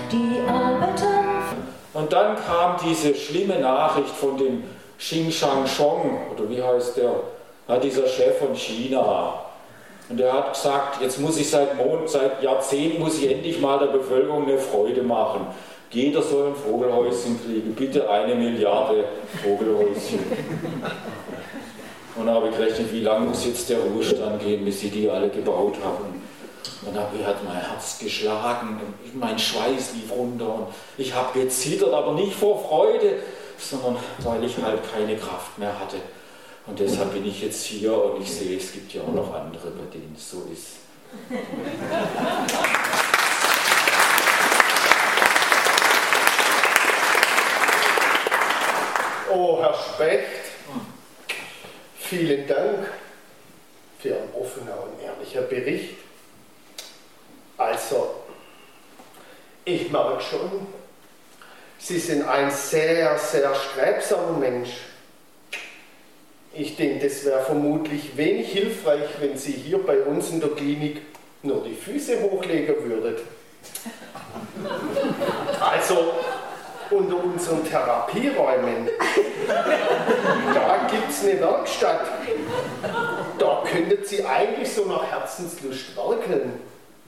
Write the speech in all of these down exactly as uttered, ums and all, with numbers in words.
die Arbeiter. Und dann kam diese schlimme Nachricht von dem Xing Shangshong, oder wie heißt der, ja, dieser Chef von China. Und er hat gesagt, jetzt muss ich seit, Mond, seit Jahrzehnten muss ich endlich mal der Bevölkerung eine Freude machen. Jeder soll ein Vogelhäuschen kriegen, bitte eine Milliarde Vogelhäuschen. Und dann habe ich gerechnet, wie lange muss jetzt der Ruhestand gehen, bis sie die alle gebaut haben. Und dann hat mein Herz geschlagen, mein Schweiß lief runter und ich habe gezittert, aber nicht vor Freude, sondern weil ich halt keine Kraft mehr hatte. Und deshalb bin ich jetzt hier und ich sehe, es gibt ja auch noch andere, bei denen es so ist. Oh, Herr Specht, vielen Dank für Ihren offenen und ehrlichen Bericht. Also, ich merke schon, Sie sind ein sehr, sehr strebsamer Mensch. Ich denke, das wäre vermutlich wenig hilfreich, wenn Sie hier bei uns in der Klinik nur die Füße hochlegen würdet. Also, unter unseren Therapieräumen, da gibt es eine Werkstatt. Da könnten Sie eigentlich so nach Herzenslust werkeln.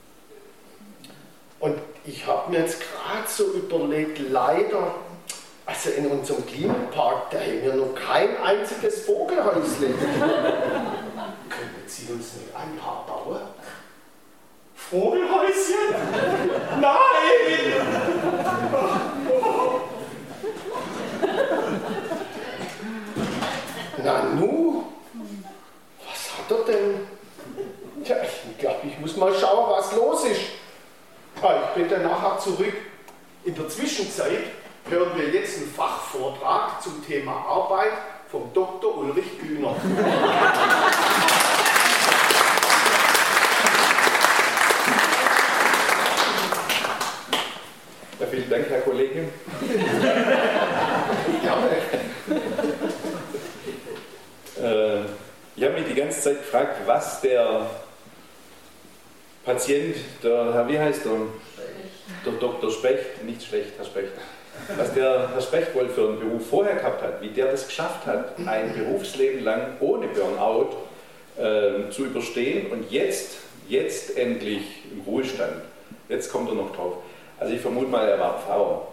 Und ich habe mir jetzt gerade so überlegt, leider, also in unserem Klinikpark, da haben wir noch kein einziges Vogelhäuschen. Können Sie uns nicht ein paar bauen? Vogelhäuschen? Nein! Nanu, was hat er denn? Tja, ich glaube, ich muss mal schauen, was los ist. Ah, ich bin dann nachher zurück. In der Zwischenzeit hören wir jetzt einen Fachvortrag zum Thema Arbeit vom Doktor Ulrich Bühner. Ja, vielen Dank, Herr Kollege. Gerne. Äh, ich habe mich die ganze Zeit gefragt, was der Patient, der Herr, wie heißt der? Der Doktor Specht, nicht schlecht, Herr Specht, was der Herr Specht wohl für einen Beruf vorher gehabt hat, wie der das geschafft hat, ein Berufsleben lang ohne Burnout äh, zu überstehen und jetzt, jetzt endlich im Ruhestand. Jetzt kommt er noch drauf. Also ich vermute mal, er war Pfarrer.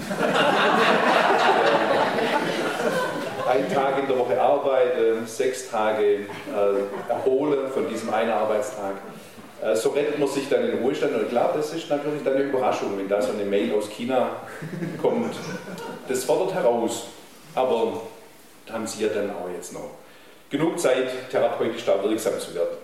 Ein Tag in der Woche arbeiten, sechs Tage äh, erholen von diesem einen Arbeitstag. Äh, so rettet man sich dann in den Ruhestand. Und klar, das ist natürlich dann eine Überraschung, wenn da so eine Mail aus China kommt. Das fordert heraus. Aber da haben Sie ja dann auch jetzt noch genug Zeit, therapeutisch da wirksam zu werden.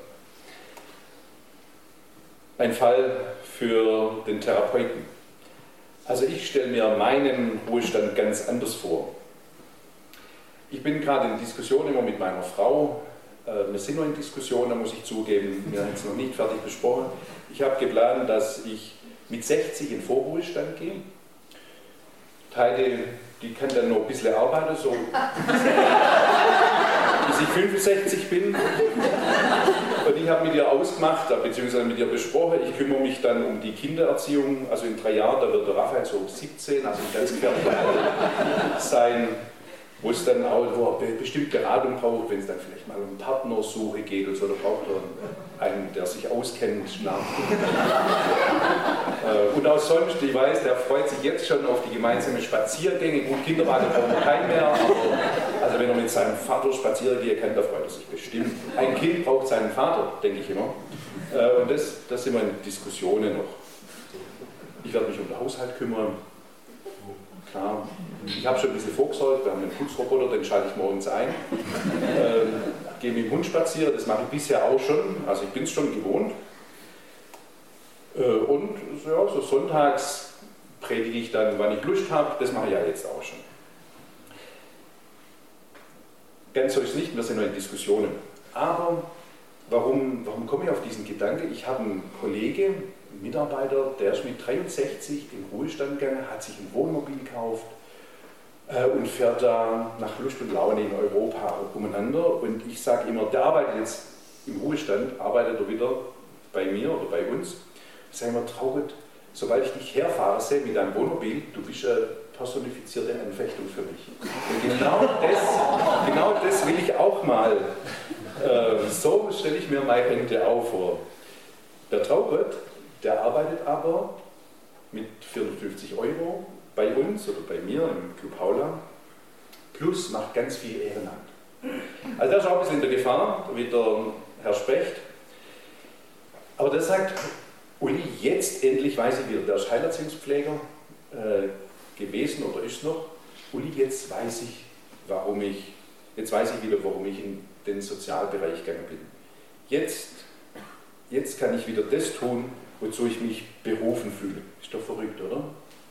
Ein Fall für den Therapeuten. Also ich stelle mir meinen Ruhestand ganz anders vor. Ich bin gerade in Diskussion immer mit meiner Frau. Wir sind noch in Diskussion, da muss ich zugeben, wir haben es noch nicht fertig besprochen. Ich habe geplant, dass ich mit sechzig in Vorruhestand gehe. Teile, die kann dann noch ein bisschen arbeiten, so bis ich fünfundsechzig bin. Und ich habe mit ihr ausgemacht, beziehungsweise mit ihr besprochen, ich kümmere mich dann um die Kindererziehung. Also in drei Jahren, da wird der Raphael so siebzehn, also ein ganz gefährlicher sein, wo es dann auch, wo er bestimmt Beratung braucht, wenn es dann vielleicht mal um Partnersuche geht und so, da braucht er einen, der sich auskennt. Und auch sonst, ich weiß, der freut sich jetzt schon auf die gemeinsamen Spaziergänge. Gut, Kinderwagen braucht er keinen mehr, aber also wenn er mit seinem Vater spazieren gehen kann, da freut er sich bestimmt. Ein Kind braucht seinen Vater, denke ich immer. Und das, das sind wir in Diskussionen noch. Ich werde mich um den Haushalt kümmern. Klar, ich habe schon ein bisschen vorgesorgt, wir haben einen Putzroboter, den schalte ich morgens ein. Ähm, gehe mit dem Hund spazieren, das mache ich bisher auch schon, also ich bin es schon gewohnt. Äh, und ja, so sonntags predige ich dann, wann ich Lust habe, das mache ich ja jetzt auch schon. Ganz so ist es nicht, wir sind noch in Diskussionen. Aber warum, warum komme ich auf diesen Gedanke? Ich habe einen Kollegen, ein Mitarbeiter, der ist mit dreiundsechzig in Ruhestand gegangen, hat sich ein Wohnmobil gekauft äh, und fährt da nach Lust und Laune in Europa umeinander. Und ich sage immer, der arbeitet jetzt im Ruhestand, arbeitet er wieder bei mir oder bei uns. Ich sage immer, traurig, sobald ich dich herfahre sehe mit deinem Wohnmobil, du bist eine personifizierte Anfechtung für mich. Und genau das, genau das will ich auch mal. Äh, so stelle ich mir meine Rente auch vor. Der Traubert, der arbeitet aber mit vierhundertfünfzig Euro bei uns oder bei mir im Club Paula, plus macht ganz viel Ehrenamt. Also der ist auch ein bisschen in der Gefahr, wie der Herr Specht. Aber der sagt, Uli, jetzt endlich weiß ich wieder, der ist Heilerziehungspfleger äh, gewesen oder ist noch. Uli, jetzt weiß ich, warum ich, jetzt weiß ich wieder, warum ich in den Sozialbereich gegangen bin. Jetzt, jetzt kann ich wieder das tun, wozu ich mich berufen fühle. Ist doch verrückt, oder?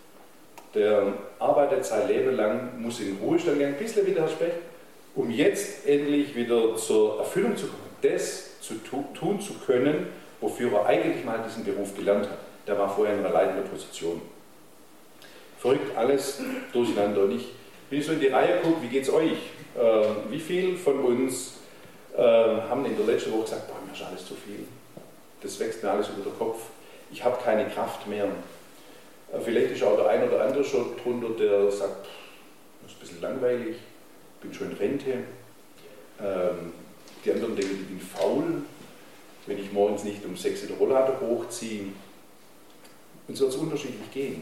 Der arbeitet sein Leben lang, muss in den Ruhestand gehen, ein bisschen wie der Herr Specht, um jetzt endlich wieder zur Erfüllung zu kommen, das zu tu tun zu können, wofür er eigentlich mal diesen Beruf gelernt hat. Der war vorher in einer leitenden Position. Verrückt, alles durcheinander. Und ich, wenn ich so in die Reihe gucke, wie geht es euch? Äh, wie viele von uns äh, haben in der letzten Woche gesagt, boah, mir ist alles zu viel. Das wächst mir alles über den Kopf. Ich habe keine Kraft mehr. Äh, vielleicht ist auch der ein oder andere schon drunter, der sagt, das ist ein bisschen langweilig, ich bin schon in Rente. Ähm, die anderen denken, ich bin faul, wenn ich morgens nicht um sechs den Rollator hochziehe. Und so wird es unterschiedlich gehen.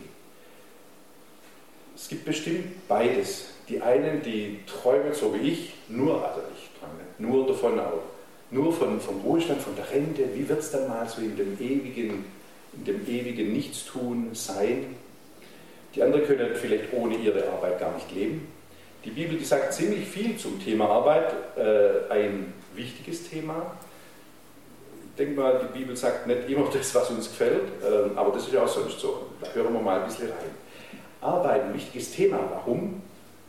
Es gibt bestimmt beides. Die einen, die träumen so wie ich, nur, also ich träume nur davon auch, nur von, vom Ruhestand, von der Rente, wie wird es dann mal so in dem ewigen, in dem ewigen Nichtstun sein? Die anderen können vielleicht ohne ihre Arbeit gar nicht leben. Die Bibel, die sagt ziemlich viel zum Thema Arbeit, äh, ein wichtiges Thema. Ich denke mal, die Bibel sagt nicht immer das, was uns gefällt, äh, aber das ist ja auch sonst so. Da hören wir mal ein bisschen rein. Arbeit, ein wichtiges Thema. Warum?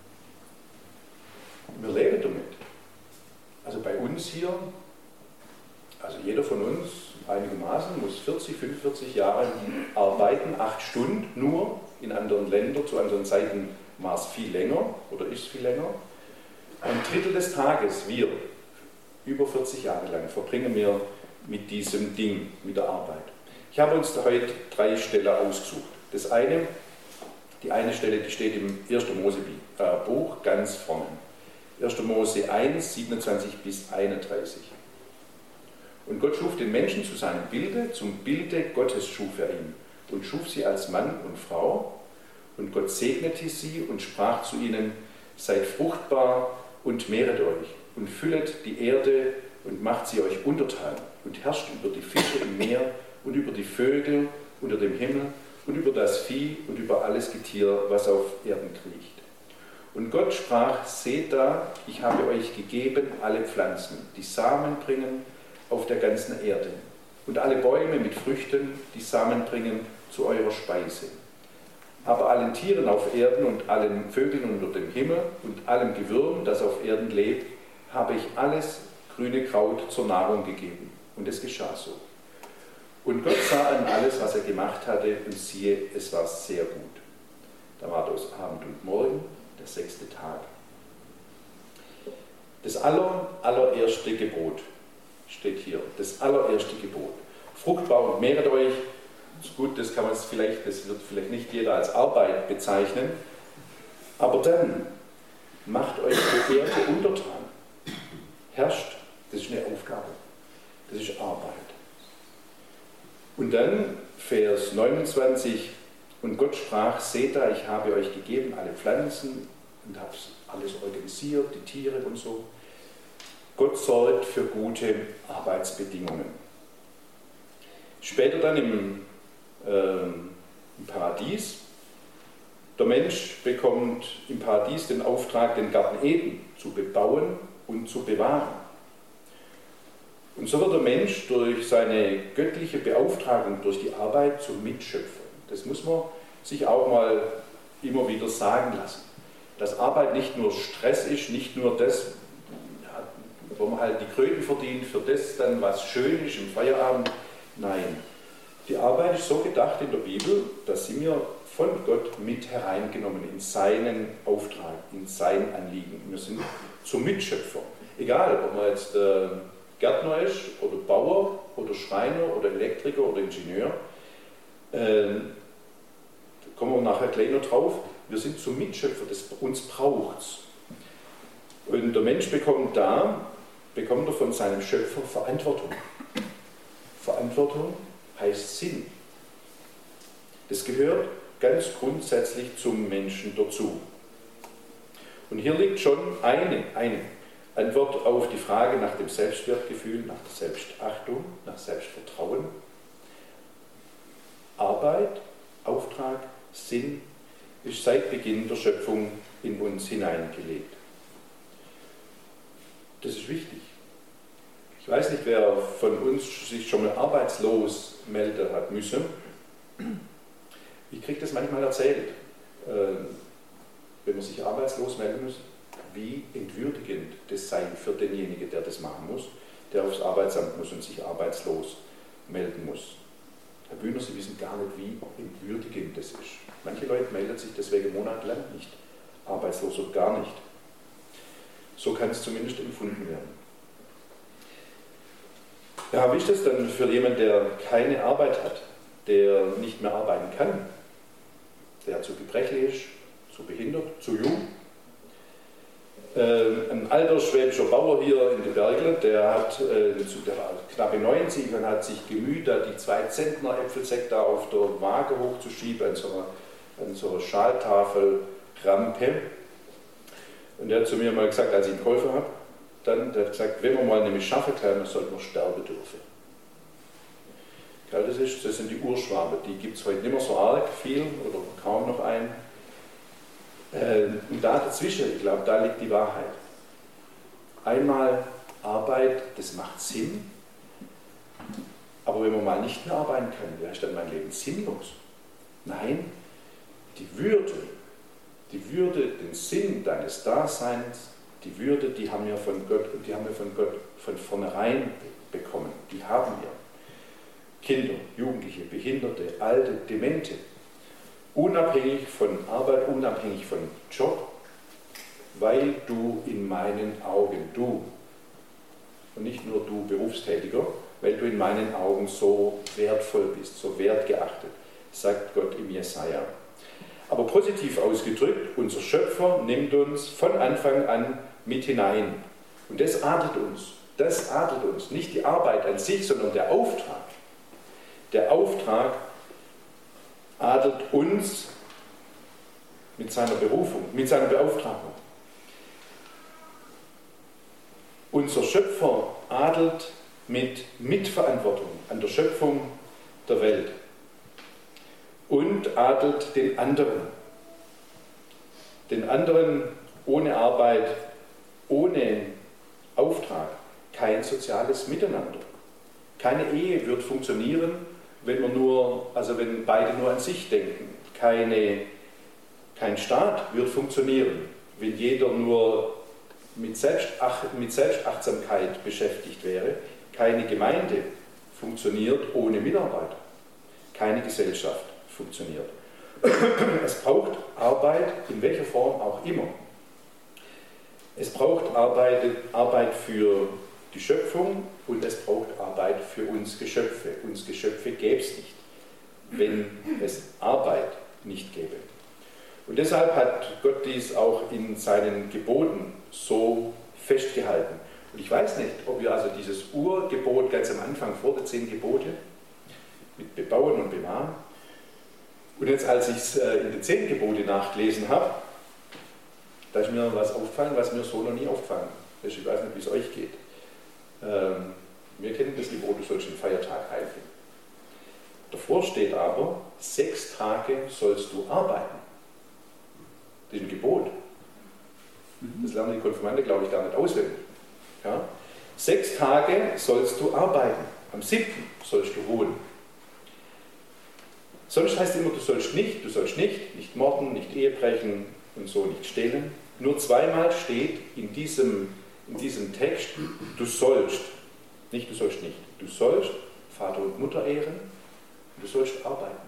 Wir leben damit. Also bei uns hier, also jeder von uns einigermaßen muss vierzig, fünfundvierzig Jahre arbeiten, acht Stunden nur, in anderen Ländern, zu anderen Zeiten war es viel länger oder ist viel länger. Ein Drittel des Tages, wir, über vierzig Jahre lang, verbringen wir mit diesem Ding, mit der Arbeit. Ich habe uns heute drei Stellen ausgesucht. Das eine, die eine Stelle, die steht im ersten Mose-Buch, ganz vorne. erster Mose eins, siebenundzwanzig bis einunddreißig. Und Gott schuf den Menschen zu seinem Bilde, zum Bilde Gottes schuf er ihn und schuf sie als Mann und Frau. Und Gott segnete sie und sprach zu ihnen, seid fruchtbar und mehret euch und füllet die Erde und macht sie euch untertan und herrscht über die Fische im Meer und über die Vögel unter dem Himmel und über das Vieh und über alles Getier, was auf Erden kriecht. Und Gott sprach, seht da, ich habe euch gegeben alle Pflanzen, die Samen bringen auf der ganzen Erde und alle Bäume mit Früchten, die Samen bringen zu eurer Speise. Aber allen Tieren auf Erden und allen Vögeln unter dem Himmel und allem Gewürm, das auf Erden lebt, habe ich alles grüne Kraut zur Nahrung gegeben. Und es geschah so. Und Gott sah an alles, was er gemacht hatte, und siehe, es war sehr gut. Da war das Abend und Morgen, der sechste Tag. Das aller, allererste Gebot steht hier. Das allererste Gebot. Fruchtbar und mehret euch. Das ist gut, das kann man vielleicht, das wird vielleicht nicht jeder als Arbeit bezeichnen. Aber dann macht euch der Erde untertan. Herrscht, das ist eine Aufgabe. Das ist Arbeit. Und dann Vers neunundzwanzig, und Gott sprach, seht da, ich habe euch gegeben alle Pflanzen und habe alles organisiert, die Tiere und so. Gott sorgt für gute Arbeitsbedingungen. Später dann im, äh, im Paradies, der Mensch bekommt im Paradies den Auftrag, den Garten Eden zu bebauen und zu bewahren. Und so wird der Mensch durch seine göttliche Beauftragung, durch die Arbeit zum Mitschöpfer. Das muss man sich auch mal immer wieder sagen lassen. Dass Arbeit nicht nur Stress ist, nicht nur das, ja, wo man halt die Kröten verdient, für das dann was schön ist im Feierabend. Nein, die Arbeit ist so gedacht in der Bibel, dass sie mir von Gott mit hereingenommen in seinen Auftrag, in sein Anliegen. Wir sind zum Mitschöpfer. Egal, ob man jetzt äh, Gärtner ist oder Bauer oder Schreiner oder Elektriker oder Ingenieur. Äh, kommen wir nachher gleich noch drauf, wir sind zum Mitschöpfer, das uns braucht's. Und der Mensch bekommt da, bekommt er von seinem Schöpfer Verantwortung. Verantwortung heißt Sinn. Das gehört ganz grundsätzlich zum Menschen dazu. Und hier liegt schon eine, eine Antwort auf die Frage nach dem Selbstwertgefühl, nach der Selbstachtung, nach Selbstvertrauen. Arbeit, Auftrag, Sinn ist seit Beginn der Schöpfung in uns hineingelegt. Das ist wichtig. Ich weiß nicht, wer von uns sich schon mal arbeitslos melden hat müssen. Ich kriege das manchmal erzählt, wenn man sich arbeitslos melden muss, wie entwürdigend das sei für denjenigen, der das machen muss, der aufs Arbeitsamt muss und sich arbeitslos melden muss. Herr Bühner, Sie wissen gar nicht, wie entwürdigend das ist. Manche Leute melden sich deswegen monatelang nicht arbeitslos oder gar nicht. So kann es zumindest empfunden werden. Ja, wie ist das dann für jemanden, der keine Arbeit hat, der nicht mehr arbeiten kann, der zu gebrechlich ist, zu behindert, zu jung? Äh, ein alter schwäbischer Bauer hier in den Bergeln, der, hat, äh, der war knappe neunzig und hat sich gemüht, da die zwei Zentner Äpfelsäcke da auf der Waage hochzuschieben, an so einer, an so einer Schaltafelrampe. Und der hat zu mir mal gesagt, als ich ihn geholfen habe, dann, der hat gesagt, wenn man mal nämlich schaffen kann, dann sollte man sterben dürfen. Ja, das, ist, das sind die Urschwaben, die gibt es heute nicht mehr so arg viel oder kaum noch ein. Und da dazwischen, ich glaube, da liegt die Wahrheit. Einmal Arbeit, das macht Sinn, aber wenn man mal nicht mehr arbeiten kann, wäre dann mein Leben sinnlos. Nein, die Würde, die Würde, den Sinn deines Daseins, die Würde, die haben wir von Gott und die haben wir von Gott von vornherein bekommen. Die haben wir. Kinder, Jugendliche, Behinderte, Alte, Demente. Unabhängig von Arbeit, unabhängig von Job, weil du in meinen Augen, du, und nicht nur du Berufstätiger, weil du in meinen Augen so wertvoll bist, so wertgeachtet, sagt Gott im Jesaja. Aber positiv ausgedrückt, unser Schöpfer nimmt uns von Anfang an mit hinein. Und das adelt uns, das adelt uns, nicht die Arbeit an sich, sondern der Auftrag. Der Auftrag adelt uns mit seiner Berufung, mit seiner Beauftragung. Unser Schöpfer adelt mit Mitverantwortung an der Schöpfung der Welt und adelt den anderen. Den anderen ohne Arbeit, ohne Auftrag, kein soziales Miteinander. Keine Ehe wird funktionieren, wenn man nur, also wenn beide nur an sich denken. Keine, kein Staat wird funktionieren, wenn jeder nur mit, Selbstach, mit Selbstachtsamkeit beschäftigt wäre. Keine Gemeinde funktioniert ohne Mitarbeiter. Keine Gesellschaft funktioniert. Es braucht Arbeit, in welcher Form auch immer. Es braucht Arbeit, Arbeit für die Schöpfung und es braucht Arbeit für uns Geschöpfe. Uns Geschöpfe gäbe es nicht, wenn es Arbeit nicht gäbe. Und deshalb hat Gott dies auch in seinen Geboten so festgehalten. Und ich weiß nicht, ob wir also dieses Urgebot ganz am Anfang vor den zehn Gebote mit Bebauen und Bewahren und jetzt als ich es in den zehn Gebote nachgelesen habe, da ist mir was aufgefallen, was mir so noch nie aufgefallen ist. Ich weiß nicht, wie es euch geht. Ähm, wir kennen das Gebot, du sollst den Feiertag heilen. Davor steht aber, sechs Tage sollst du arbeiten. Das ist ein Gebot. Das lernen die Konfirmanden, glaube ich, gar nicht auswendig. Ja? Sechs Tage sollst du arbeiten. Am siebten sollst du ruhen. Sonst heißt es immer, du sollst nicht, du sollst nicht, nicht morden, nicht Ehe brechen und so nicht stehlen. Nur zweimal steht in diesem, in diesem Text, du sollst, nicht du sollst nicht, du sollst Vater und Mutter ehren und du sollst arbeiten.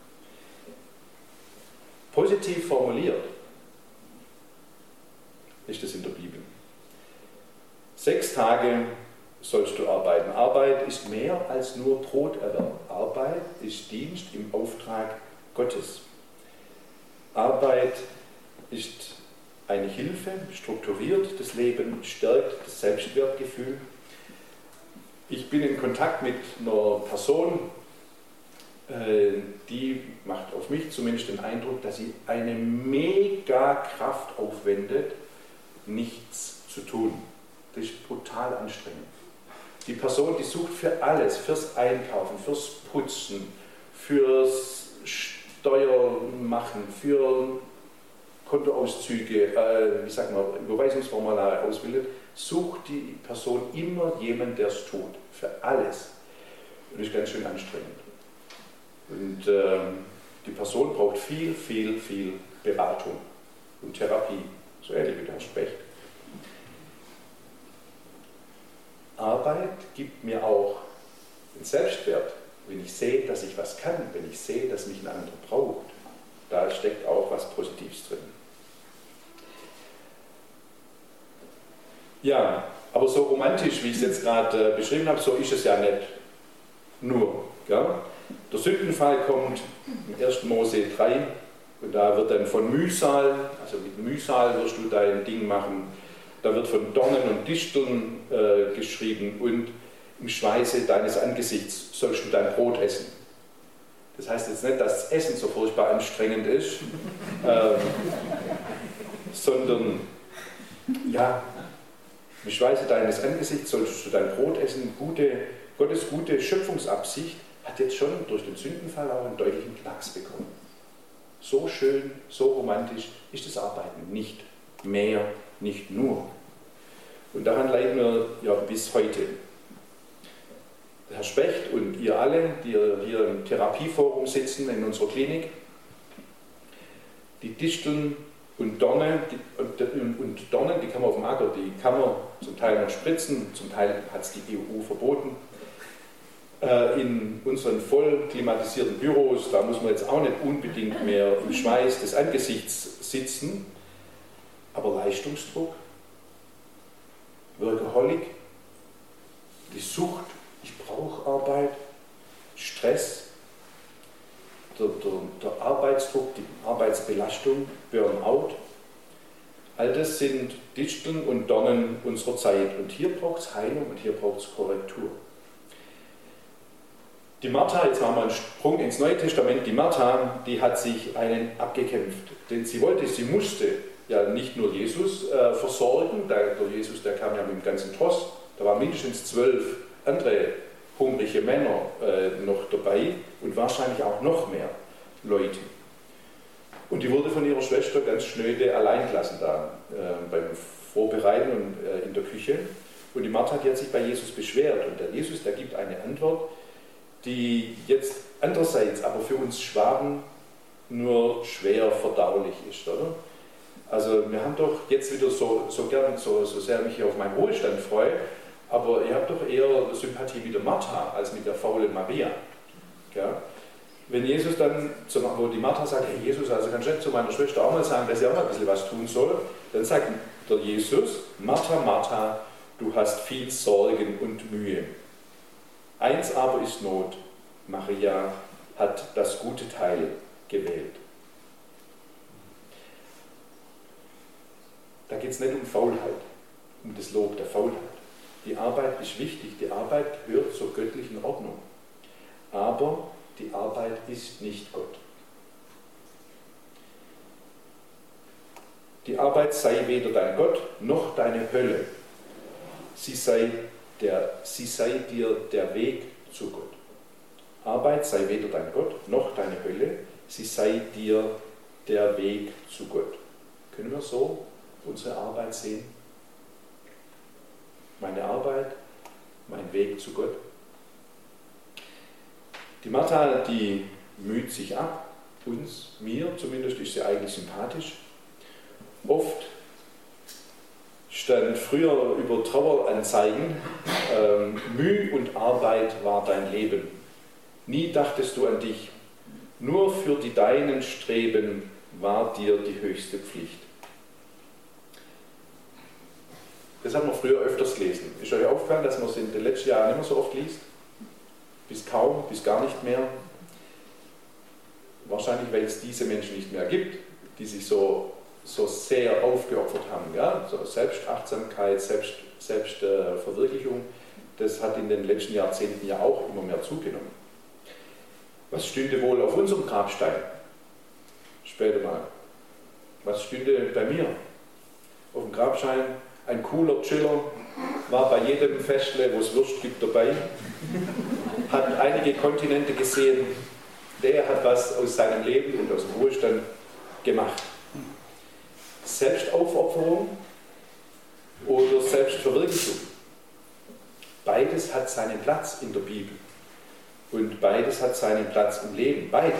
Positiv formuliert ist es in der Bibel. Sechs Tage sollst du arbeiten. Arbeit ist mehr als nur Broterwerb. Arbeit ist Dienst im Auftrag Gottes. Arbeit ist eine Hilfe, strukturiert das Leben, stärkt das Selbstwertgefühl. Ich bin in Kontakt mit einer Person, die macht auf mich zumindest den Eindruck, dass sie eine mega Kraft aufwendet, nichts zu tun. Das ist brutal anstrengend. Die Person, die sucht für alles, fürs Einkaufen, fürs Putzen, fürs Steuermachen, für Kontoauszüge, äh, wie sagt man, Überweisungsformulare ausbildet, sucht die Person immer jemanden, der es tut. Für alles. Und das ist ganz schön anstrengend. Und ähm, die Person braucht viel, viel, viel Beratung und Therapie. So ähnlich wie der Herr Specht. Arbeit gibt mir auch den Selbstwert, wenn ich sehe, dass ich was kann, wenn ich sehe, dass mich ein anderer braucht. Da steckt auch was Positives drin. Ja, aber so romantisch, wie ich es jetzt gerade äh, beschrieben habe, so ist es ja nicht nur. Ja? Der Sündenfall kommt im ersten Mose drei und da wird dann von Mühsal, also mit Mühsal wirst du dein Ding machen, da wird von Dornen und Disteln äh, geschrieben und im Schweiße deines Angesichts sollst du dein Brot essen. Das heißt jetzt nicht, dass das Essen so furchtbar anstrengend ist, ähm, sondern ja, im Schweiße deines Angesichts solltest du dein Brot essen. Gute, Gottes gute Schöpfungsabsicht hat jetzt schon durch den Sündenfall auch einen deutlichen Knacks bekommen. So schön, so romantisch ist das Arbeiten nicht mehr, nicht nur. Und daran leiden wir ja bis heute. Der Herr Specht und ihr alle, die hier im Therapieforum sitzen in unserer Klinik, die Disteln und Dornen, die, und, und Dornen, die kann man auf dem Acker, die kann man zum Teil noch spritzen, zum Teil hat es die E U verboten. Äh, in unseren voll klimatisierten Büros, da muss man jetzt auch nicht unbedingt mehr im Schweiß des Angesichts sitzen, aber Leistungsdruck, Workaholic, die Sucht, ich brauche Arbeit, Stress, der, der, der Arbeitsdruck, die Arbeitsbelastung, Burnout, all das sind Disteln und Dornen unserer Zeit. Und hier braucht es Heilung und hier braucht es Korrektur. Die Martha, jetzt machen wir einen Sprung ins Neue Testament, die Martha, die hat sich einen abgekämpft. Denn sie wollte, sie musste ja nicht nur Jesus äh, versorgen, der, der Jesus, der kam ja mit dem ganzen Tross, da waren mindestens zwölf andere hungrige Männer äh, noch dabei und wahrscheinlich auch noch mehr Leute. Und die wurde von ihrer Schwester ganz schnöde allein gelassen da äh, beim Vorbereiten und äh, in der Küche. Und die Martha, die hat sich bei Jesus beschwert und der Jesus, der gibt eine Antwort, die jetzt andererseits aber für uns Schwaben nur schwer verdaulich ist, oder? Also wir haben doch jetzt wieder so, so gern, so, so sehr mich hier auf meinen Ruhestand freue, aber ihr habt doch eher Sympathie mit der Martha als mit der faulen Maria. Ja? Wenn Jesus dann, zum, wo die Martha sagt, hey Jesus, also kannst du nicht zu meiner Schwester auch mal sagen, dass sie auch mal ein bisschen was tun soll, dann sagt der Jesus, Martha, Martha, du hast viel Sorgen und Mühe. Eins aber ist Not, Maria hat das gute Teil gewählt. Da geht es nicht um Faulheit, um das Lob der Faulheit. Die Arbeit ist wichtig, die Arbeit gehört zur göttlichen Ordnung. Aber die Arbeit ist nicht Gott. Die Arbeit sei weder dein Gott noch deine Hölle. Sie sei, der, sie sei dir der Weg zu Gott. Arbeit sei weder dein Gott noch deine Hölle, sie sei dir der Weg zu Gott. Können wir so unsere Arbeit sehen? Meine Arbeit, mein Weg zu Gott. Die Martha, die müht sich ab, uns, mir zumindest, ist sie eigentlich sympathisch. Oft stand früher über Traueranzeigen, ähm, Mühe und Arbeit war dein Leben. Nie dachtest du an dich, nur für die Deinen streben war dir die höchste Pflicht. Das hat man früher öfters gelesen. Ist euch aufgefallen, dass man es in den letzten Jahren nicht mehr so oft liest? Bis kaum, bis gar nicht mehr. Wahrscheinlich, weil es diese Menschen nicht mehr gibt. die sich so, so sehr aufgeopfert haben. Ja? So Selbstachtsamkeit, Selbst, Selbstverwirklichung, äh, das hat in den letzten Jahrzehnten ja auch immer mehr zugenommen. Was stünde wohl auf unserem Grabstein? Später mal. Was stünde bei mir? Auf dem Grabstein ein cooler Chiller, war bei jedem Festle, wo es Wurst gibt, dabei, hat einige Kontinente gesehen, der hat was aus seinem Leben und aus dem Ruhestand gemacht. Selbstaufopferung oder Selbstverwirklichung. Beides hat seinen Platz in der Bibel und beides hat seinen Platz im Leben, beides.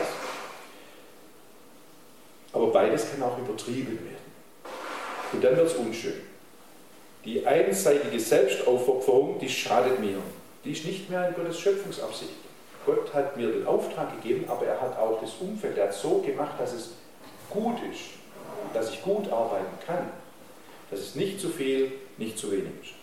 Aber beides kann auch übertrieben werden. Und dann wird es unschön. Die einseitige Selbstaufopferung, die schadet mir. Die ist nicht mehr in Gottes Schöpfungsabsicht. Gott hat mir den Auftrag gegeben, aber er hat auch das Umfeld, er hat so gemacht, dass es gut ist, dass ich gut arbeiten kann, dass es nicht zu viel, nicht zu wenig ist.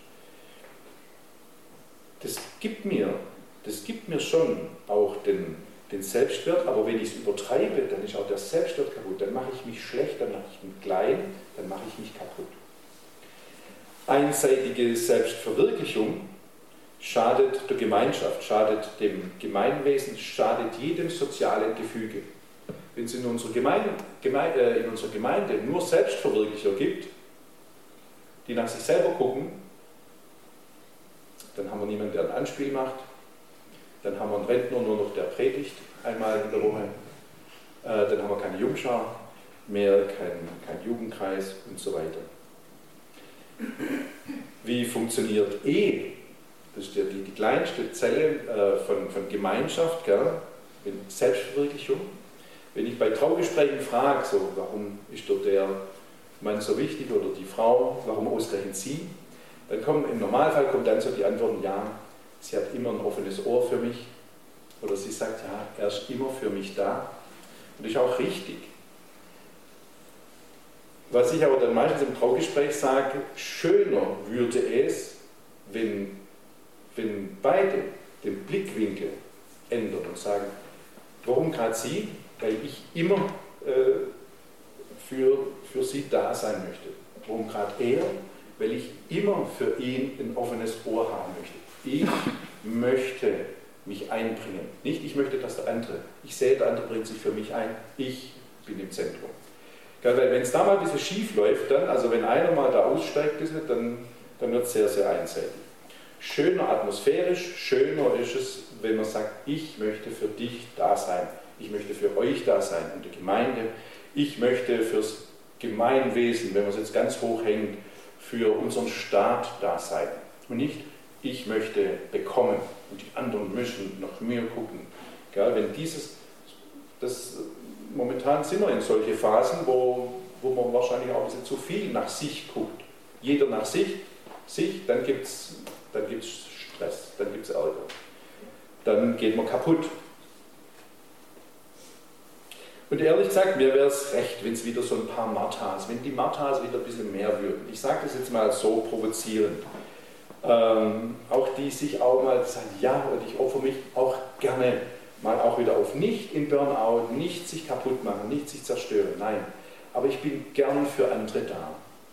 Das gibt mir, das gibt mir schon auch den, den Selbstwert, aber wenn ich es übertreibe, dann ist auch der Selbstwert kaputt, dann mache ich mich schlecht, dann mache ich mich klein, dann mache ich mich kaputt. Einseitige Selbstverwirklichung schadet der Gemeinschaft, schadet dem Gemeinwesen, schadet jedem sozialen Gefüge. Wenn es in unserer Gemeinde, Geme äh, in unserer Gemeinde nur Selbstverwirklicher gibt, die nach sich selber gucken, dann haben wir niemanden, der ein Anspiel macht, dann haben wir einen Rentner nur noch, der predigt einmal in der Woche, äh, dann haben wir keine Jungschar mehr, kein, kein Jugendkreis und so weiter. Wie funktioniert Ehe? Das ist ja die, die kleinste Zelle äh, von, von Gemeinschaft, gell? Selbstverwirklichung. Wenn ich bei Traugesprächen frage, so, warum ist doch der Mann so wichtig oder die Frau, warum ausgerechnet sie, dann kommen im Normalfall kommt dann so die Antworten, ja, sie hat immer ein offenes Ohr für mich, oder sie sagt, ja, er ist immer für mich da. Und das ist auch richtig. Was ich aber dann meistens im Traugespräch sage, schöner würde es, wenn, wenn beide den Blickwinkel ändern und sagen, warum gerade sie? Weil ich immer äh, für, für sie da sein möchte. Warum gerade er? Weil ich immer für ihn ein offenes Ohr haben möchte. Ich möchte mich einbringen. Nicht, ich möchte, dass der andere. Ich sehe, der andere bringt sich für mich ein. Ich bin im Zentrum. Weil wenn es da mal ein bisschen schief läuft, dann, also wenn einer mal da aussteigt, dann, dann wird es sehr, sehr einseitig. Schöner atmosphärisch, schöner ist es, wenn man sagt, ich möchte für dich da sein. Ich möchte für euch da sein in der Gemeinde. Ich möchte fürs Gemeinwesen, wenn man es jetzt ganz hoch hängt, für unseren Staat da sein. Und nicht, ich möchte bekommen und die anderen müssen nach mir gucken. Gell? Wenn dieses, das, momentan sind wir in solche Phasen, wo, wo man wahrscheinlich auch ein bisschen zu viel nach sich guckt. Jeder nach sich, sich dann gibt es dann gibt's Stress, dann gibt es Ärger. Dann geht man kaputt. Und ehrlich gesagt, mir wäre es recht, wenn es wieder so ein paar Marthas, wenn die Marthas wieder ein bisschen mehr würden. Ich sage das jetzt mal so provozierend. Ähm, auch die sich auch mal sagen, ja, und ich opfere mich auch gerne mal auch wieder auf. Nicht in Burnout, nicht sich kaputt machen, nicht sich zerstören, nein. Aber ich bin gern für andere da.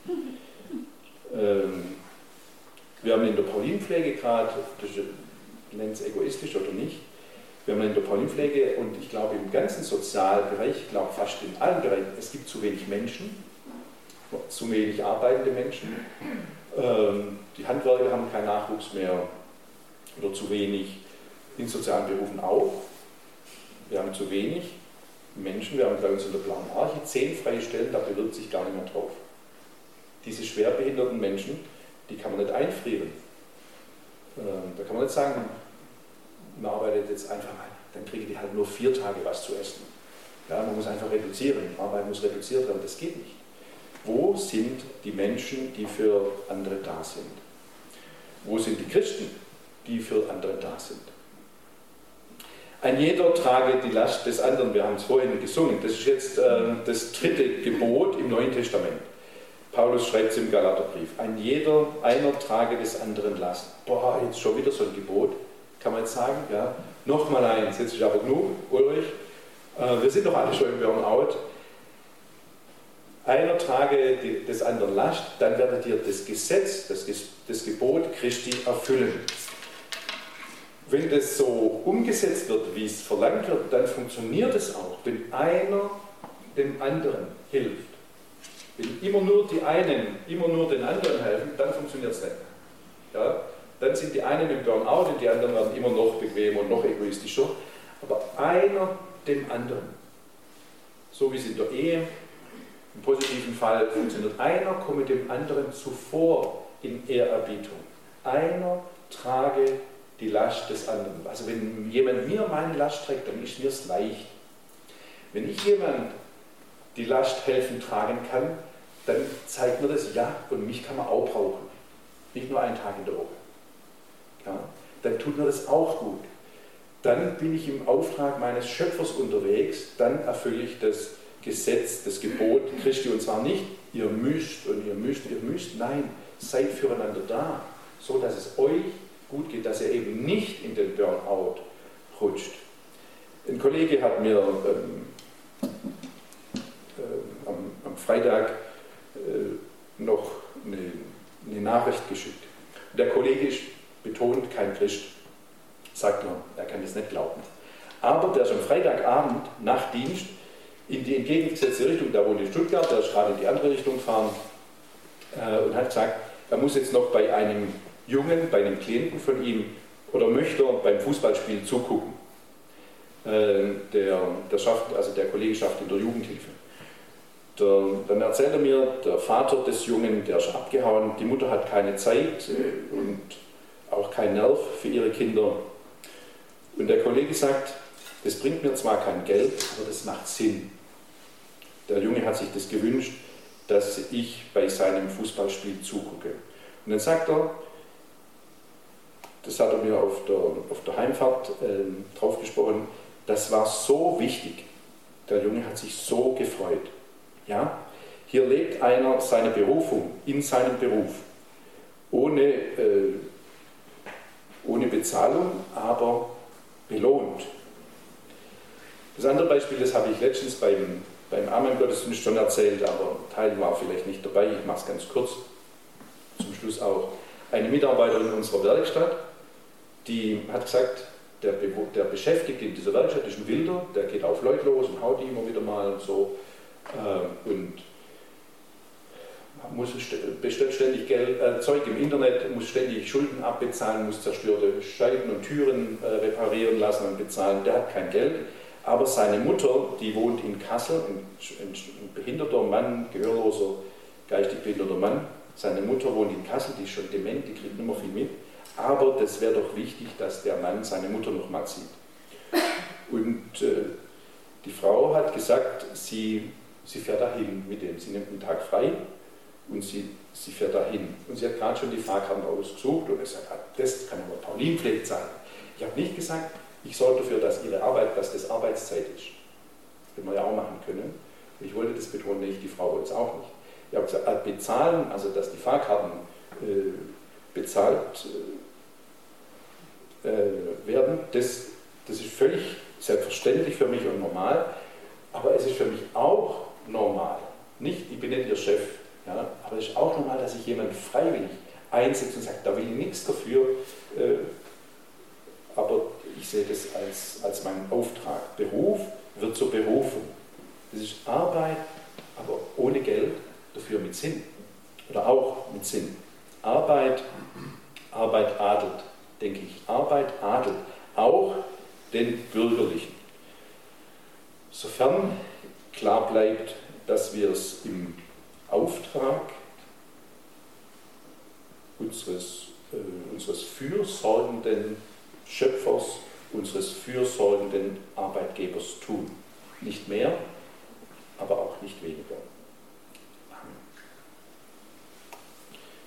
Ähm, wir haben in der Paulinenpflege gerade, ich nenne es egoistisch oder nicht, wir haben in der Paulinenpflege und ich glaube im ganzen Sozialbereich, ich glaube fast in allen Bereichen, es gibt zu wenig Menschen, zu wenig arbeitende Menschen. Ähm, die Handwerker haben keinen Nachwuchs mehr oder zu wenig, in sozialen Berufen auch. Wir haben zu wenig Menschen, wir haben bei uns in der Blauen Arche zehn freie Stellen, da bewirbt sich gar nicht mehr drauf. Diese schwerbehinderten Menschen, die kann man nicht einfrieren. Ähm, da kann man nicht sagen, man arbeitet jetzt einfach mal, dann kriegen die halt nur vier Tage was zu essen. Ja, man muss einfach reduzieren, Arbeit muss reduziert werden, das geht nicht. Wo sind die Menschen, die für andere da sind? Wo sind die Christen, die für andere da sind? Ein jeder trage die Last des anderen, wir haben es vorhin gesungen, das ist jetzt äh, das dritte Gebot im Neuen Testament. Paulus schreibt es im Galaterbrief, ein jeder, einer trage des anderen Last. Boah, jetzt schon wieder so ein Gebot, kann man jetzt sagen, ja. Nochmal eins, jetzt ist aber genug, Ulrich, äh, wir sind doch alle schon im Burnout. einer trage des anderen Last, dann werdet ihr das Gesetz, das, das Gebot Christi erfüllen. Wenn das so umgesetzt wird, wie es verlangt wird, dann funktioniert es auch, wenn einer dem anderen hilft. Wenn immer nur die einen, immer nur den anderen helfen, dann funktioniert es nicht. Ja? Dann sind die einen im Burnout und die anderen werden immer noch bequemer und noch egoistischer. Aber einer dem anderen, so wie es in der Ehe, im positiven Fall funktioniert, einer komme dem anderen zuvor in Ehrerbietung. Einer trage die Last des anderen. Also wenn jemand mir meine Last trägt, dann ist mir es leicht. Wenn ich jemand die Last helfen tragen kann, dann zeigt mir das, ja, und mich kann man auch brauchen. Nicht nur einen Tag in der Woche. Ja, dann tut mir das auch gut. Dann bin ich im Auftrag meines Schöpfers unterwegs, dann erfülle ich das Gesetz, das Gebot Christi, und zwar nicht, ihr müsst und ihr müsst, ihr müsst, nein, seid füreinander da, so dass es euch gut geht, dass ihr eben nicht in den Burnout rutscht. Ein Kollege hat mir ähm, äh, am, am Freitag äh, noch eine, eine Nachricht geschickt. Und der Kollege ist betont kein Christ, sagt nur, er kann das nicht glauben. Aber der ist am Freitagabend nach Dienst in die entgegengesetzte Richtung, da wohnt in Stuttgart, der ist gerade in die andere Richtung gefahren äh, und hat gesagt, er muss jetzt noch bei einem Jungen, bei einem Klienten von ihm, oder möchte beim Fußballspiel zugucken. Äh, der, der, schafft, also der Kollege schafft in der Jugendhilfe. Der, dann erzählt er mir, der Vater des Jungen, der ist abgehauen, die Mutter hat keine Zeit äh, und auch keinen Nerv für ihre Kinder. Und der Kollege sagt, das bringt mir zwar kein Geld, aber das macht Sinn. Der Junge hat sich das gewünscht, dass ich bei seinem Fußballspiel zugucke. Und dann sagt er, das hat er mir auf der, auf der Heimfahrt äh, drauf gesprochen, das war so wichtig. Der Junge hat sich so gefreut. Ja? Hier lebt einer seine Berufung in seinem Beruf, ohne, äh, ohne Bezahlung, aber belohnt. Das andere Beispiel, das habe ich letztens beim, beim Amen-Gottesdienst schon erzählt, aber Teil war vielleicht nicht dabei, ich mache es ganz kurz, zum Schluss auch. Eine Mitarbeiterin unserer Werkstatt, die hat gesagt, der, der Beschäftigte in dieser Werkstatt ist ein Wilder, der geht auf Leute los und haut die immer wieder mal und so äh, und muss bestellt ständig Geld, äh, Zeug im Internet, muss ständig Schulden abbezahlen, muss zerstörte Scheiben und Türen äh, reparieren lassen und bezahlen, der hat kein Geld. Aber seine Mutter, die wohnt in Kassel, ein, ein, ein behinderter Mann, gehörloser, geistig behinderter Mann, seine Mutter wohnt in Kassel, die ist schon dement, die kriegt nicht mehr viel mit, aber das wäre doch wichtig, dass der Mann seine Mutter noch mal sieht. Und äh, die Frau hat gesagt, sie, sie fährt dahin mit dem, sie nimmt einen Tag frei und sie, sie fährt dahin. Und sie hat gerade schon die Fahrkarte ausgesucht und gesagt, das kann aber Pauline vielleicht sagen. Ich habe nicht gesagt, ich sorge dafür, dass ihre Arbeit, dass das Arbeitszeit ist. Das hätten wir ja auch machen können. Und ich wollte das betonen, nicht, die Frau wollte es auch nicht. Ich habe gesagt, bezahlen, also dass die Fahrkarten äh, bezahlt äh, werden, das, das ist völlig selbstverständlich für mich und normal, aber es ist für mich auch normal. Nicht, ich bin nicht ihr Chef, ja, aber es ist auch normal, dass sich jemand freiwillig einsetzt und sagt, da will ich nichts dafür, äh, aber ich sehe das als, als meinen Auftrag. Beruf wird zur Berufung. Das ist Arbeit, aber ohne Geld, dafür mit Sinn. Oder auch mit Sinn. Arbeit, Arbeit adelt, denke ich. Arbeit adelt auch den Bürgerlichen. Sofern klar bleibt, dass wir es im Auftrag unseres, äh, unseres fürsorgenden Schöpfers, unseres fürsorgenden Arbeitgebers tun. Nicht mehr,